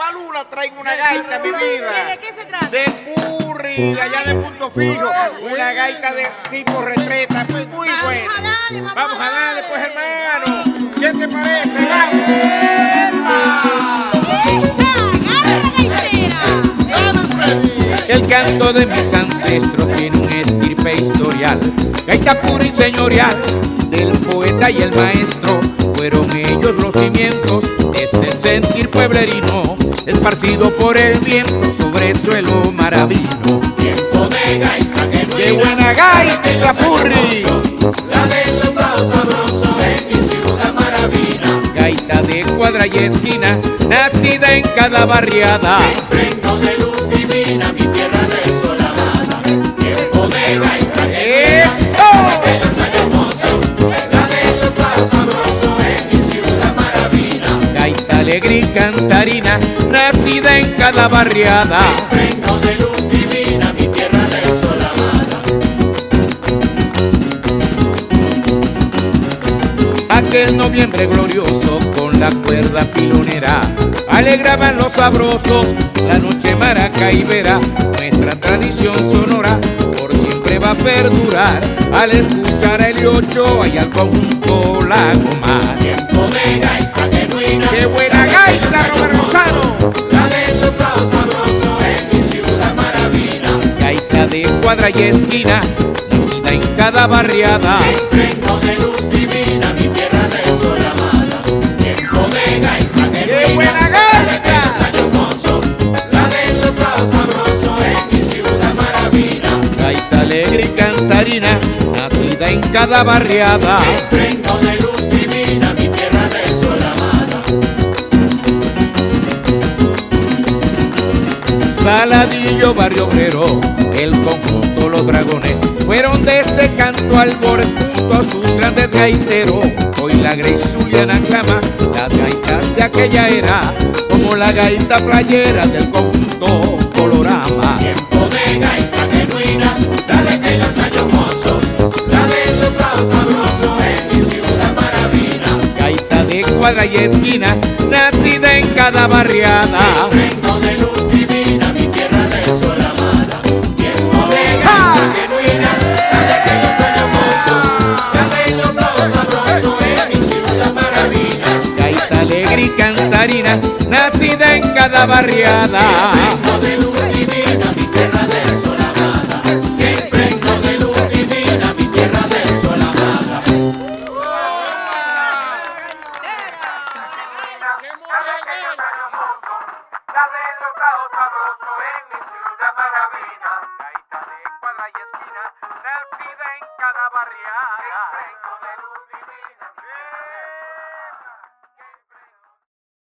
Lula traigo una gaita, mi vida. ¿De qué se trata? De Curry, de allá de Punto Fijo. Una gaita de tipo retreta, muy buena. Vamos a darle, pues, hermano. ¿Qué te parece? ¡Vamos! El canto de mis ancestros tiene un estirpe historial, gaita pura y señorial del poeta y el maestro. Fueron ellos los cimientos de este sentir pueblerino, esparcido por el viento sobre el suelo maravino. Tiempo de gaita genuina, ¡qué buena gaita, Purri! la de los sábados sabrosos en mi ciudad maravina. Gaita de cuadra y esquina, nacida en cada barriada. Prendo de luz divina mi tierra del sol amada. Tiempo de gaita genuina, ¡eso! de danza hermoso, la de los sábados sabrosos en mi ciudad maravina. Gaita alegre y cantarina, nacida en cada barriada. Prendo de luz divina mi tierra del sol amada. Aquel noviembre glorioso con la cuerda pilonera alegraban los sabrosos la noche maracaibera. Nuestra tradición sonora por siempre va a perdurar al escuchar a Elio Ochoa y al conjunto Lago Mar. Tiempo de gaita genuina, ¡qué buena gaita, Robert Rosano! la de los sábados sabrosos en mi ciudad maravina. Gaita de cuadra y esquina, nacida en cada barriada. Prendo de luz divina mi tierra del sol amada. Tiempo de gaita ¡qué buena genuina, gaita! hermoso, la de los sábados sabrosos en mi ciudad maravina. Gaita alegre y cantarina, nacida en cada barriada. Prendo de luz divina mi tierra del sol amada. Saladillo, Barrio Obrero, el conjunto Los Dragones fueron de este canto al borde junto a sus grandes gaiteros. Hoy la Grey Zuliana clama las gaitas de aquella era, como la gaita playera del conjunto Colorama. Tiempo de gaita genuina, la de que danza hermoso, la de los sábados sabrosos en mi ciudad maravina. Gaita de cuadra y esquina, nacida en cada barriada. Prendo de luz divina mi tierra del sol amada. Tiempo de gaita genuina, la de que danza hermoso, la de los sábados sabrosos en mi ciudad maravina. Gaita alegre y cantarina, nacida en cada barriada. Prendo de luz divina mi tierra del sol amada. Prendo de luz divina mi tierra del sol amada. La de los lados sabrosos en mi ciudad maravina. Gaita de cuadra y esquina, nacida en cada barriada.